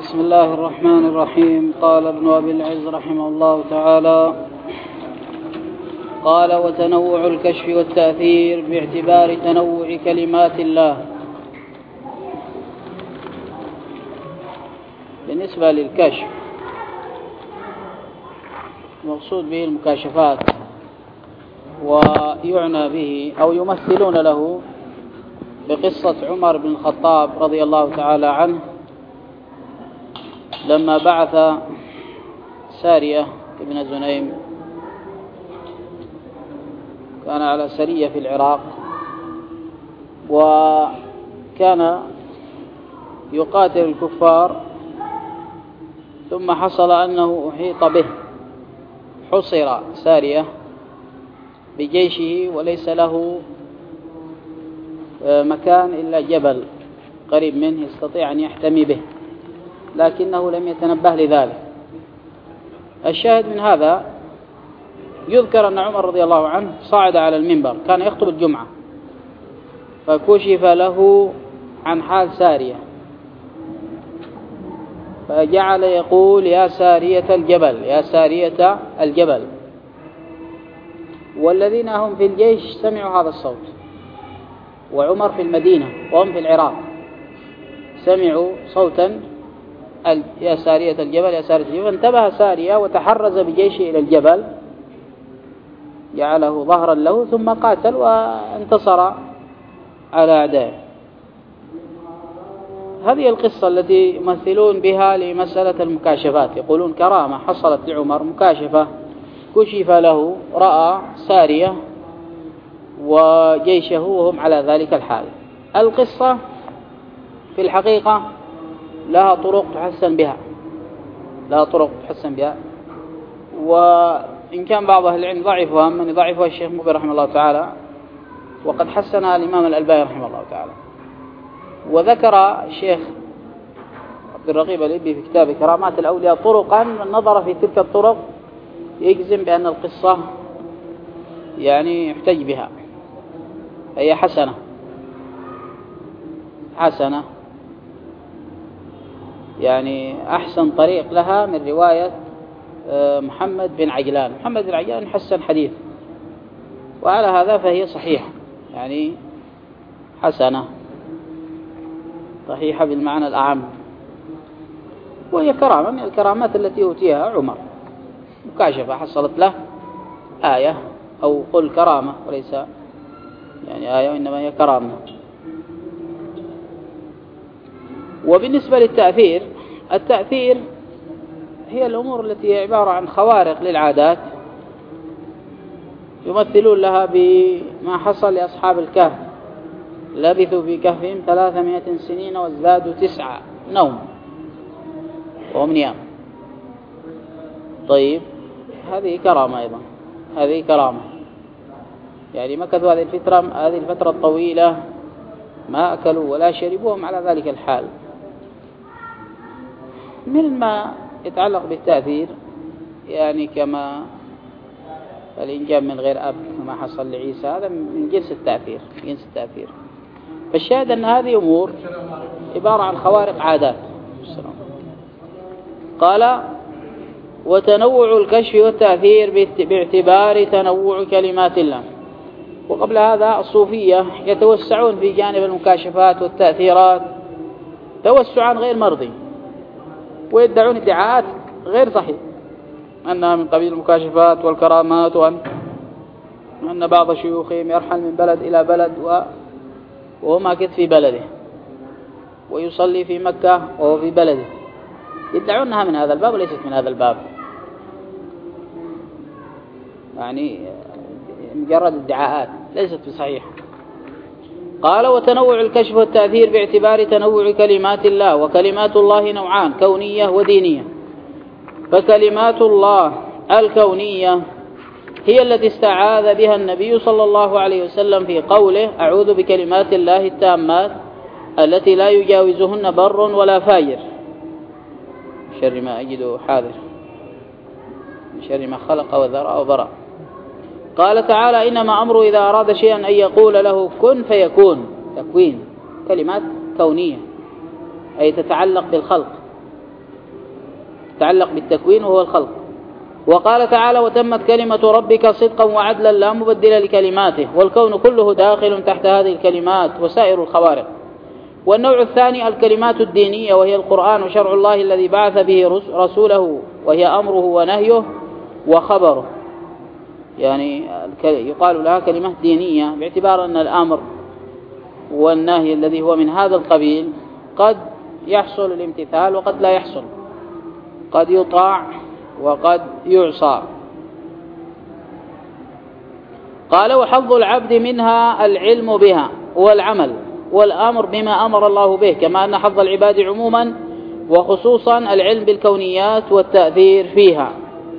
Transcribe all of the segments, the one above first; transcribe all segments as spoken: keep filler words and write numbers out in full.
بسم الله الرحمن الرحيم. قال ابن أبي العز رحمه الله تعالى: قال: وتنوع الكشف والتأثير باعتبار تنوع كلمات الله. بالنسبة للكشف مقصود به المكاشفات، ويعنى به أو يمثلون له بقصة عمر بن الخطاب رضي الله تعالى عنه لما بعث سارية ابن زنيم، كان على سرية في العراق، وكان يقاتل الكفار، ثم حصل أنه أحيط به، حصر سارية بجيشه وليس له مكان إلا جبل قريب منه يستطيع أن يحتمي به، لكنه لم يتنبه لذلك. الشاهد من هذا يذكر أن عمر رضي الله عنه صعد على المنبر، كان يخطب الجمعة، فكشف له عن حال سارية، فجعل يقول: يا سارية الجبل، يا سارية الجبل. والذين هم في الجيش سمعوا هذا الصوت، وعمر في المدينة وهم في العراق، سمعوا صوتا: يا سارية الجبل، يا سارية الجبل. انتبه سارية وتحرز بجيشه إلى الجبل، جعله ظهرا له، ثم قاتل وانتصر على أعدائه. هذه القصة التي يمثلون بها لمسألة المكاشفات، يقولون كرامة حصلت لعمر، مكاشفة، كشف له، رأى سارية وجيشه وهم على ذلك الحال. القصة في الحقيقة لها طرق تحسن بها، لها طرق تحسن بها، وإن كان بعض أهل العلم ضعفها، من يضعفها الشيخ مقبل رحمه الله تعالى، وقد حسنها الإمام الألباني رحمه الله تعالى. وذكر الشيخ عبد الرغيب الإبي في كتاب كرامات الأولياء طرقا، من نظر في تلك الطرق يجزم بأن القصة يعني يحتج بها، هي حسنة حسنة يعني أحسن طريق لها من رواية محمد بن عجلان. محمد بن عجلان حسن حديث، وعلى هذا فهي صحيحة، يعني حسنة صحيحة بالمعنى الأعم، وهي كرامة من الكرامات التي أوتيها عمر، مكاشفة حصلت له آية، أو قل كرامة وليس يعني آية، وإنما هي كرامة. وبالنسبة للتأثير، التأثير هي الأمور التي هي عبارة عن خوارق للعادات، يمثلون لها بما حصل لأصحاب الكهف، لبثوا في كهفهم ثلاثمائة سنين وازدادوا تسعة، نوم وهم نيام. طيب هذه كرامة أيضا، هذه كرامة، يعني مكثوا هذه الفترة هذه الفترة الطويلة ما أكلوا ولا شربوا وهم على ذلك الحال. من ما يتعلق بالتأثير يعني كما الإنجاب من غير أب كما حصل لعيسى، هذا من جنس التأثير، جنس التأثير. فالشاهد أن هذه أمور عبارة عن خوارق عادات. قال: وتنوع الكشف والتأثير باعتبار تنوع كلمات الله. وقبل هذا الصوفية يتوسعون في جانب المكاشفات والتأثيرات توسعا غير مرضي، ويدعون ادعاءات غير صحيح، أنها من قبيل المكاشفات والكرامات، وأن أن بعض شيوخهم يرحل من بلد إلى بلد وهو ماكث في بلده، ويصلي في مكة وهو في بلده، يدعون أنها من هذا الباب وليست من هذا الباب، يعني مجرد ادعاءات ليست بصحيحة. قال: وتنوع الكشف والتأثير باعتبار تنوع كلمات الله. وكلمات الله نوعان: كونية ودينية. فكلمات الله الكونية هي التي استعاذ بها النبي صلى الله عليه وسلم في قوله: أعوذ بكلمات الله التامات التي لا يجاوزهن بر ولا فاجر، شر ما أجد حاذر، من شر ما خلق وذرأ وبرأ. قال تعالى: إنما أمره إذا أراد شيئا أن يقول له كن فيكون. تكوين، كلمات كونية أي تتعلق بالخلق، يتعلق بالتكوين وهو الخلق. وقال تعالى وتمت كلمة ربك صدقا وعدلا لا مبدل لكلماته، والكون كله داخل تحت هذه الكلمات وسائر الخوارق. والنوع الثاني الكلمات الدينية، وهي القرآن وشرع الله الذي بعث به رسوله، وهي أمره ونهيه وخبره، يعني يقال لها كلمة دينية باعتبار أن الأمر والنهي الذي هو من هذا القبيل قد يحصل الامتثال وقد لا يحصل، قد يطاع وقد يعصى. قال وحظ العبد منها العلم بها والعمل والأمر بما أمر الله به، كما أن حظ العباد عموما وخصوصا العلم بالكونيات والتأثير فيها،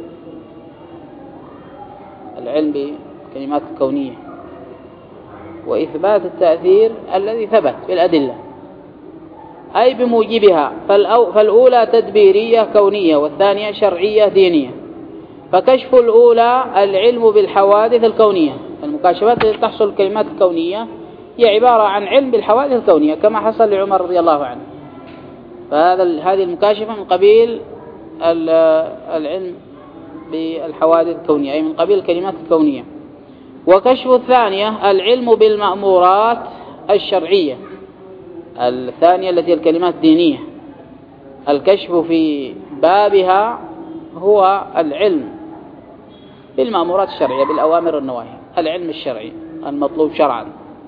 العلم بالكلمات الكونية وإثبات التأثير الذي ثبت بالأدلة أي بموجبها. فالأولى تدبيرية كونية والثانية شرعية دينية. فكشف الأولى العلم بالحوادث الكونية، المكاشفات التي تحصل الكلمات الكونية هي عبارة عن علم بالحوادث الكونية كما حصل لعمر رضي الله عنه، فهذا هذه المكاشفة من قبيل العلم بالحوادث الكونية أي من قبيل الكلمات الكونية. وكشف الثانية العلم بالمأمورات الشرعية، الثانية التي الكلمات الدينية. الكشف في بابها هو العلم بالمأمورات الشرعية بالأوامر والنواهي، العلم الشرعي المطلوب شرعا.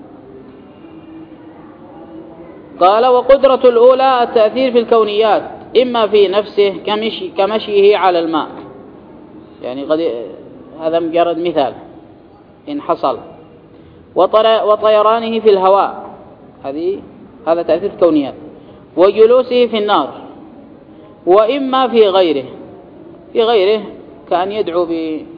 قال وقدرة الأولى التأثير في الكونيات إما في نفسه كمشي كمشيه على الماء، يعني قد هذا مجرد مثال إن حصل، وطيرانه في الهواء، هذه هذا تأثير الكونيات، وجلوسه في النار. وإما في غيره، في غيره كأن يدعو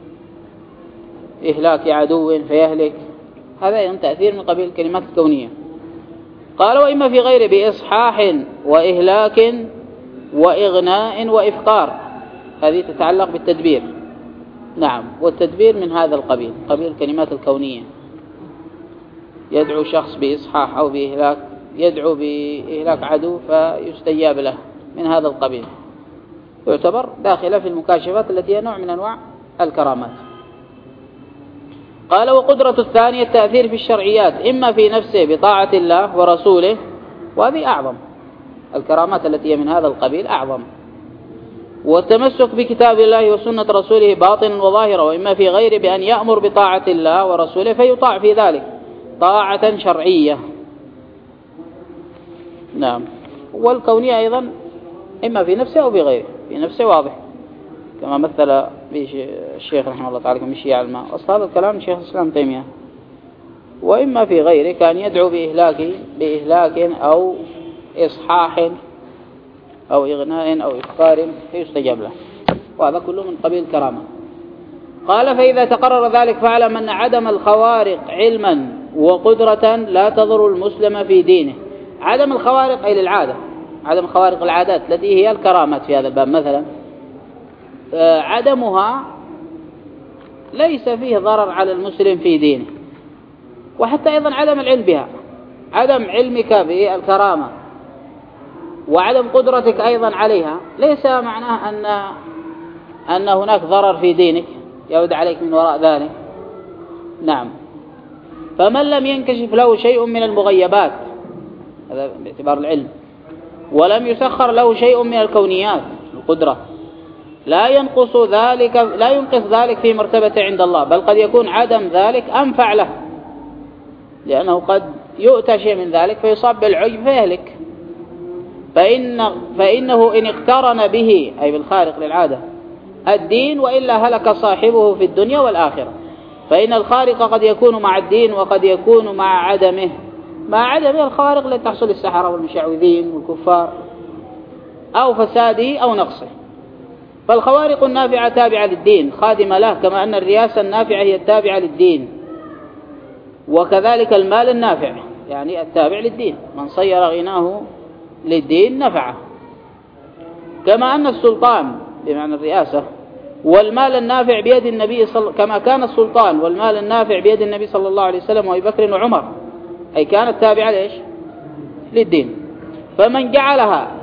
بإهلاك عدو فيهلك، هذا أيضا تأثير من قبيل الكلمات الكونية. قال وإما في غيره بإصحاح وإهلاك وإغناء وإفقار، هذه تتعلق بالتدبير. نعم، والتدبير من هذا القبيل، قبيل الكلمات الكونية، يدعو شخص بإصحاح أو بإهلاك، يدعو بإهلاك عدو فيستجاب له، من هذا القبيل، يعتبر داخلة في المكاشفات التي هي نوع من أنواع الكرامات. قال وقدرة الثانية التأثير في الشرعيات إما في نفسه بطاعة الله ورسوله، وهذه أعظم الكرامات التي هي من هذا القبيل أعظم. والتمسك بكتاب الله وسنة رسوله باطنا وظاهرا، وإما في غيره بأن يأمر بطاعة الله ورسوله فيطاع في ذلك طاعة شرعية. نعم. والكونية أيضا إما في نفسه أو في غيره، في نفسه واضح كما مثل الشيخ رحمه الله تعالى كمشي على الماء، أصل هذا الكلام الشيخ الإسلام تيمية. وإما في غيره كان يدعو بإهلاك بإهلاك أو إصحاح أو إغناء أو إفقار فيستجاب له، وهذا كله من قبيل الكرامة. قال فإذا تقرر ذلك فاعلم أن عدم الخوارق علما وقدرة لا تضر المسلم في دينه. عدم الخوارق أي للعادة، عدم خوارق العادات التي هي الكرامات في هذا الباب مثلا، عدمها ليس فيه ضرر على المسلم في دينه. وحتى أيضا عدم العلم بها، عدم علمك بالكرامة وعدم قدرتك أيضا عليها ليس معناه أن أن هناك ضرر في دينك يعود عليك من وراء ذلك. نعم. فمن لم ينكشف له شيء من المغيبات، هذا باعتبار العلم، ولم يسخر له شيء من الكونيات القدرة، لا ينقص ذلك لا ينقص ذلك في مرتبة عند الله، بل قد يكون عدم ذلك أنفع له، لأنه قد يؤتى شيء من ذلك فيصاب بالعجب فيهلك. فإن فإنه إن اقترن به أي بالخارق للعادة الدين وإلا هلك صاحبه في الدنيا والآخرة. فإن الخارق قد يكون مع الدين وقد يكون مع عدمه، مع عدمه الخوارق التي تحصل للسحرة والمشعوذين والكفار، أو فساده أو نقصه. فالخوارق النافعة تابعة للدين خادمة له، كما أن الرياسة النافعة هي التابعة للدين، وكذلك المال النافع يعني التابع للدين، من صير غناه للدين نفعه. كما أن السلطان بمعنى الرئاسة والمال النافع بيد النبي صل... كما كان السلطان والمال النافع بيد النبي صلى الله عليه وسلم وأبي بكر وعمر، أي كانت تابعة ليش؟ للدين. فمن جعلها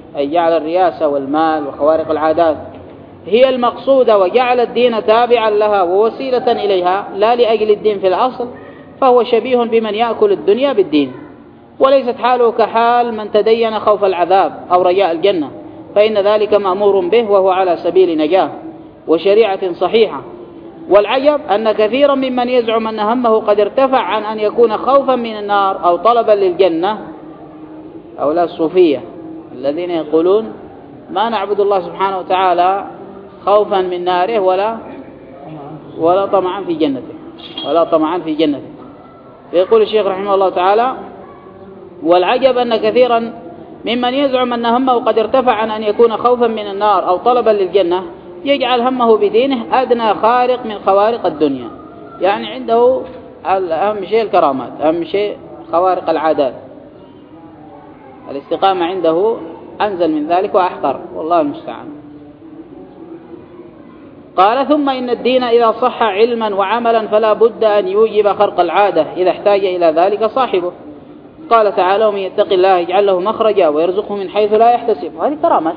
أي جعل الرياسة والمال وخوارق العادات هي المقصودة وجعل الدين تابعا لها ووسيلة إليها لا لأجل الدين في الأصل، فهو شبيه بمن يأكل الدنيا بالدين، وليست حاله كحال من تدين خوف العذاب أو رجاء الجنة، فإن ذلك مأمور به وهو على سبيل نجاة وشريعة صحيحة. والعجب أن كثيرا ممن يزعم أن همه قد ارتفع عن أن يكون خوفا من النار أو طلبا للجنة، أو لا الصوفية الذين يقولون ما نعبد الله سبحانه وتعالى خوفا من ناره ولا ولا طمعا في جنته ولا طمعا في جنته. يقول الشيخ رحمه الله تعالى: والعجب أن كثيرا ممن يزعم أن همه قد ارتفع عن أن يكون خوفا من النار أو طلبا للجنة يجعل همه بدينه أدنى خارق من خوارق الدنيا، يعني عنده أهم شيء الكرامات، أهم شيء خوارق العادات، الاستقامة عنده أنزل من ذلك وأحقر، والله المستعان. قال: ثم إن الدين إذا صح علما وعملا فلا بد أن يوجب خرق العادة إذا احتاج إلى ذلك صاحبه. قال تعالى: ومن يتق الله يجعل له مخرجا ويرزقه من حيث لا يحتسب. هذه كرامات،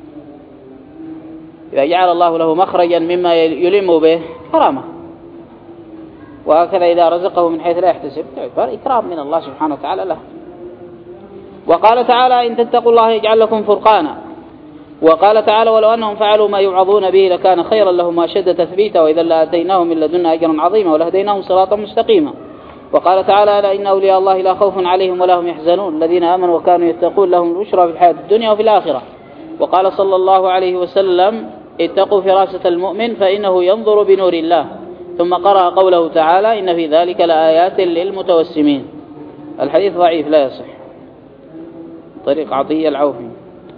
إذا جعل الله له مخرجا مما يلم به كرامة، وهكذا إذا رزقه من حيث لا يحتسب تعتبر إكرام من الله سبحانه وتعالى له. وقال تعالى: إن تتقوا الله يجعل لكم فرقانا. وقال تعالى: ولو أنهم فعلوا ما يوعظون به لكان خيرا لهم وأشد تثبيتا وإذا لآتيناهم من لدنا أجرا عظيما ولهديناهم صراطا مستقيما. وقال تعالى: ألا إن أولياء الله لا خوف عليهم ولا هم يحزنون الذين آمنوا وكانوا يتقون لهم البشرى في الحياة الدنيا وفي الآخرة. وقال صلى الله عليه وسلم: اتقوا فراسة المؤمن فإنه ينظر بنور الله. ثم قرأ قوله تعالى: إن في ذلك لآيات للمتوسمين. الحديث ضعيف لا يصح، طريق عطية العوفي.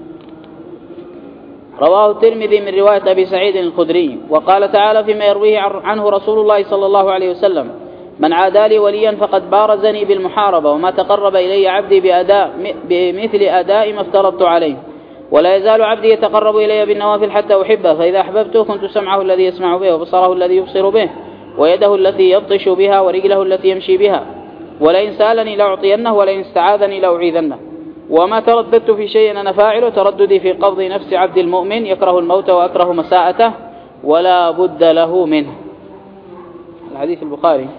رواه الترمذي من رواية أبي سعيد الخدري. وقال تعالى فيما يرويه عنه رسول الله صلى الله عليه وسلم: من عادى لي وليا فقد بارزني بالمحاربة وما تقرب إلي عبدي بأداء بمثل أداء ما افترضت عليه ولا يزال عبدي يتقرب إلي بالنوافل حتى أحبه، فإذا أحببته كنت سمعه الذي يسمع به وبصره الذي يبصر به ويده التي يبطش بها ورجله التي يمشي بها، ولئن سألني لأعطينه ولئن استعاذني لأعيذنه. وما ترددت في شيء أنا فاعله ترددي في قبض نفس عبد المؤمن يكره الموت وأكره مساءته ولا بد له منه. الحديث البخاري.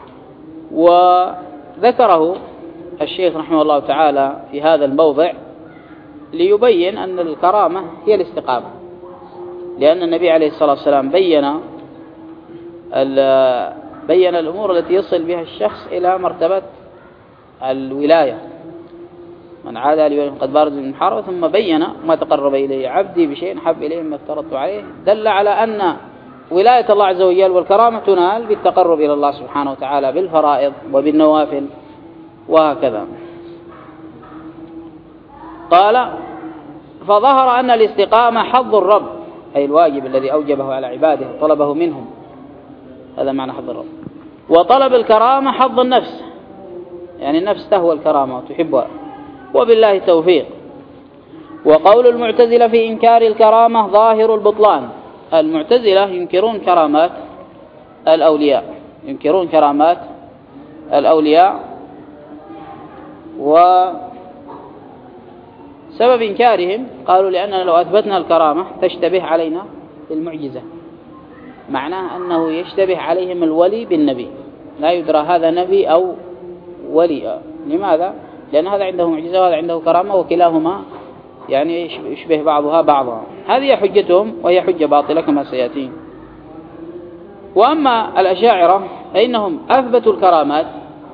وذكره الشيخ رحمه الله تعالى في هذا الموضع ليبين أن الكرامة هي الاستقامة، لأن النبي عليه الصلاة والسلام بين بين الأمور التي يصل بها الشخص إلى مرتبة الولاية. من عادى لي قد بارز من محاربة، ثم بين ما تقرب إليه عبدي بشيء حب إليه ما افترضت عليه، دل على أن ولاية الله عز وجل والكرامة تنال بالتقرب إلى الله سبحانه وتعالى بالفرائض وبالنوافل وهكذا. قال: فظهر أن الاستقامة حظ الرب، أي الواجب الذي أوجبه على عباده طلبه منهم، هذا معنى حظ الرب. وطلب الكرامة حظ النفس، يعني النفس تهوى الكرامة وتحبها، وبالله التوفيق. وقول المعتزلة في إنكار الكرامة ظاهر البطلان. المعتزلة ينكرون كرامات الأولياء، ينكرون كرامات الأولياء، وسبب إنكارهم قالوا لأننا لو أثبتنا الكرامة تشتبه علينا بالمعجزة، معناه أنه يشتبه عليهم الولي بالنبي، لا يدرى هذا نبي أو ولي. لماذا؟ لأن هذا عنده معجزة وهذا عنده كرامة وكلاهما يعني يشبه بعضها بعضا. هذه حجتهم وهي حجة باطلة كما سيأتي. وأما الأشاعرة فإنهم أثبتوا الكرامات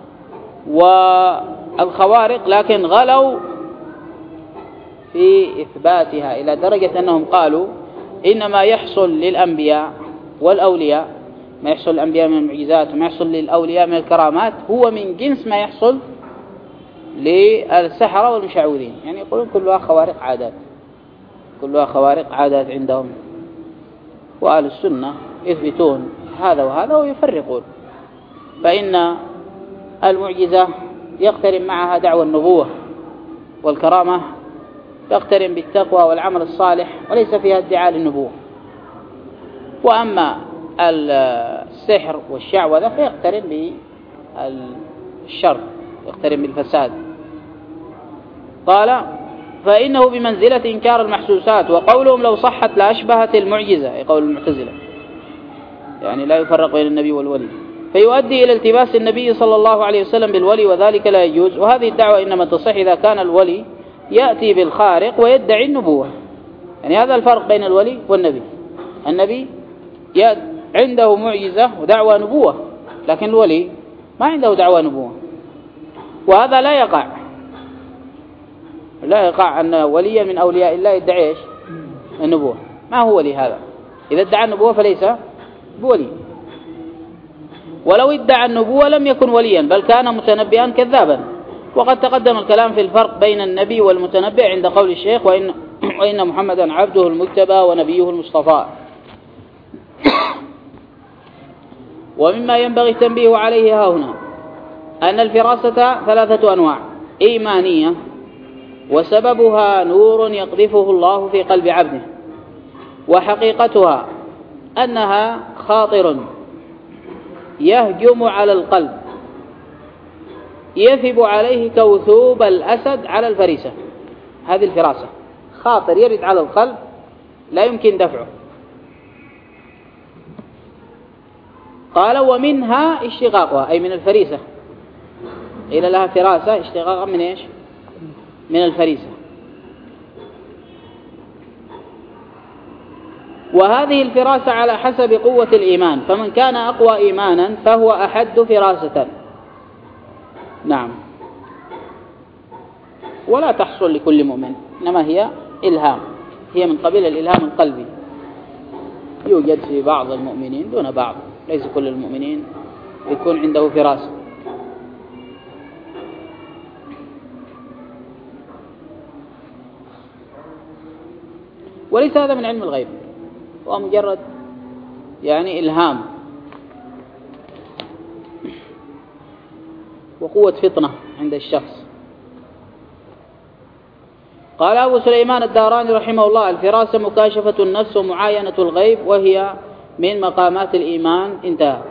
والخوارق لكن غلوا في إثباتها إلى درجة أنهم قالوا إنما يحصل للأنبياء والأولياء، ما يحصل للأنبياء من المعجزات وما يحصل للأولياء من الكرامات هو من جنس ما يحصل للسحرة والمشعوذين، يعني يقولون كلها خوارق عادات، كلها خوارق عادات عندهم. وأهل السنة يثبتون هذا وهذا ويفرقون، فإن المعجزة يقترن معها دعوى النبوة، والكرامة يقترن بالتقوى والعمل الصالح وليس فيها ادعاء للنبوة. وأما السحر والشعوذة فيقترن بالشر، يقترن بالفساد. قال: فإنه بمنزلة إنكار المحسوسات، وقولهم لو صحت لأشبهت المعجزة، أي قول المعتزلة، يعني لا يفرق بين النبي والولي، فيؤدي إلى التباس النبي صلى الله عليه وسلم بالولي، وذلك لا يجوز. وهذه الدعوة إنما تصح إذا كان الولي يأتي بالخارق ويدعي النبوة، يعني هذا الفرق بين الولي والنبي. النبي عنده معجزة ودعوة نبوة، لكن الولي ما عنده دعوة نبوة، وهذا لا يقع لا يقع أن وليا من أولياء الله يدعي النبوة، ما هو ولي هذا؟ إذا ادعى النبوة فليس بولي، ولو ادعى النبوة لم يكن وليا بل كان متنبئا كذابا. وقد تقدم الكلام في الفرق بين النبي والمتنبئ عند قول الشيخ وإن, وإن محمدا عبده المجتبى ونبيه المصطفى. ومما ينبغي التنبيه عليه ها هنا أن الفراسة ثلاثة أنواع: إيمانية، وسببها نور يقذفه الله في قلب عبده، وحقيقتها أنها خاطر يهجم على القلب يثب عليه كوثوب الأسد على الفريسة. هذه الفراسة، خاطر يرد على القلب لا يمكن دفعه. قال ومنها اشتقاقها، أي من الفريسة، إلى لها فراسة اشتقاقا من إيش؟ من الفريسة. وهذه الفراسة على حسب قوة الإيمان، فمن كان أقوى إيمانا فهو أحد فراسة. نعم. ولا تحصل لكل مؤمن، إنما هي إلهام، هي من قبيل الإلهام القلبي، يوجد في بعض المؤمنين دون بعض، ليس كل المؤمنين يكون عنده فراسة. وليس هذا من علم الغيب، هو مجرد يعني إلهام وقوة فطنة عند الشخص. قال أبو سليمان الداراني رحمه الله: الفراسة مكاشفة النفس ومعاينة الغيب، وهي من مقامات الإيمان. انتهى.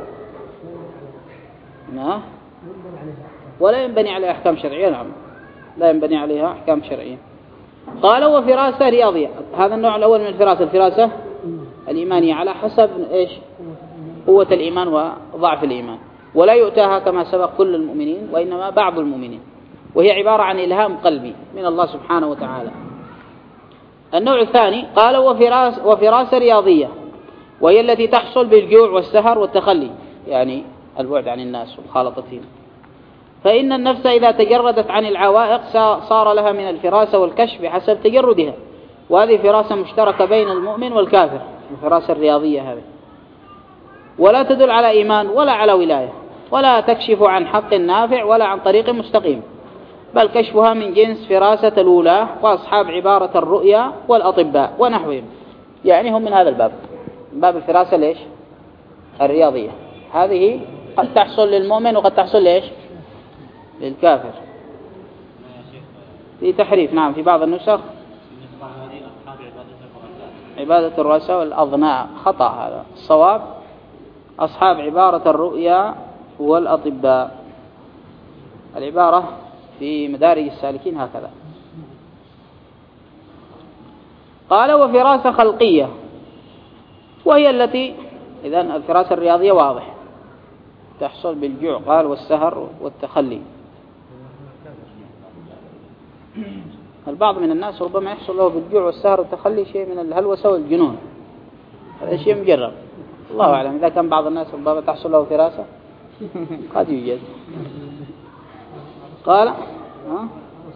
نعم. ولا ينبني عليها أحكام شرعية. نعم، لا ينبني عليها أحكام شرعية. قال وفراسة رياضية، هذا النوع الأول من الفراسة، الفراسة الإيمانية على حسب إيش؟ قوة الإيمان وضعف الإيمان، ولا يؤتاها كما سبق كل المؤمنين، وإنما بعض المؤمنين، وهي عبارة عن إلهام قلبي من الله سبحانه وتعالى. النوع الثاني قال وفراس وفراسة رياضية، وهي التي تحصل بالجوع والسهر والتخلي، يعني البعد عن الناس ومخالطتهم. فإن النفس إذا تجردت عن العوائق صار لها من الفراسة والكشف بحسب تجردها، وهذه فراسة مشتركة بين المؤمن والكافر، الفراسة الرياضية هذه، ولا تدل على إيمان ولا على ولاية، ولا تكشف عن حق نافع ولا عن طريق مستقيم، بل كشفها من جنس فراسة الأولى وأصحاب عبارة الرؤيا والأطباء ونحوهم، يعني هم من هذا الباب، باب الفراسة ليش؟ الرياضية. هذه قد تحصل للمؤمن وقد تحصل ليش؟ للكافر. في تحريف، نعم، في بعض النسخ عبادة الرؤساء والأظناء، خطأ هذا. الصواب أصحاب عبارة الرؤيا والأطباء. العبارة في مدارج السالكين هكذا. قال وفراسة خلقية، وهي التي إذن الفراسة الرياضية واضح تحصل بالجوع قال والسهر والتخلي. البعض من الناس ربما يحصل له بالجوع والسهر والتخلي شيء من الهلوسة والجنون، هذا شيء مجرب، الله أعلم. إذا كان بعض الناس ربما تحصل له فراسة قد يوجد. قال ها؟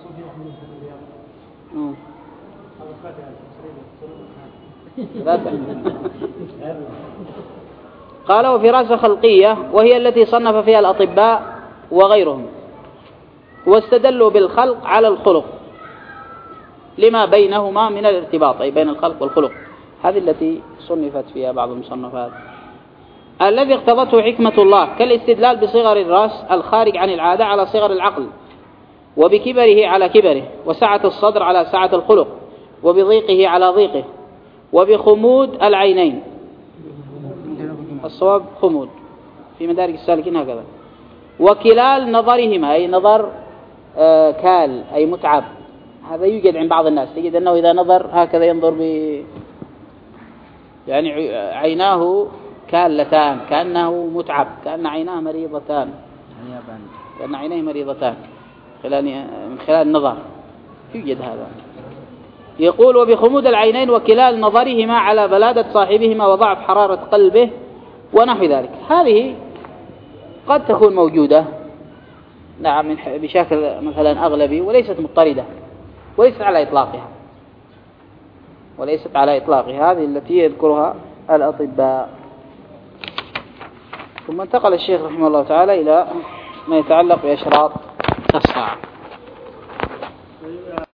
قال وفراسة خلقية، وهي التي صنف فيها الأطباء وغيرهم، واستدلوا بالخلق على الخلق لما بينهما من الارتباط، أي بين الخلق والخلق. هذه التي صنفت فيها بعض المصنفات، الذي اقتضته حكمة الله، كالاستدلال بصغر الرأس الخارج عن العادة على صغر العقل، وبكبره على كبره، وسعة الصدر على سعة الخلق، وبضيقه على ضيقه، وبخمود العينين. الصواب خمود في مدارج السالكين هكذا. وكلال نظرهما، أي نظر آه كال أي متعب، هذا يوجد عند بعض الناس، تجد أنه إذا نظر هكذا ينظر ب يعني عيناه كالتان، كأنه متعب، كأن عيناه مريضتان، كأن عينيه مريضتان خلال من خلال النظر، يوجد هذا. يقول وبخمود العينين وكلال نظرهما على بلادة صاحبهما وضعف حرارة قلبه ونحو ذلك، هذه قد تكون موجودة نعم بشكل مثلا أغلبي وليست مضطردة وليست على إطلاقها، وليست على إطلاقها، هذه التي يذكرها الأطباء. ثم انتقل الشيخ رحمه الله تعالى إلى ما يتعلق بأشراط الساعة.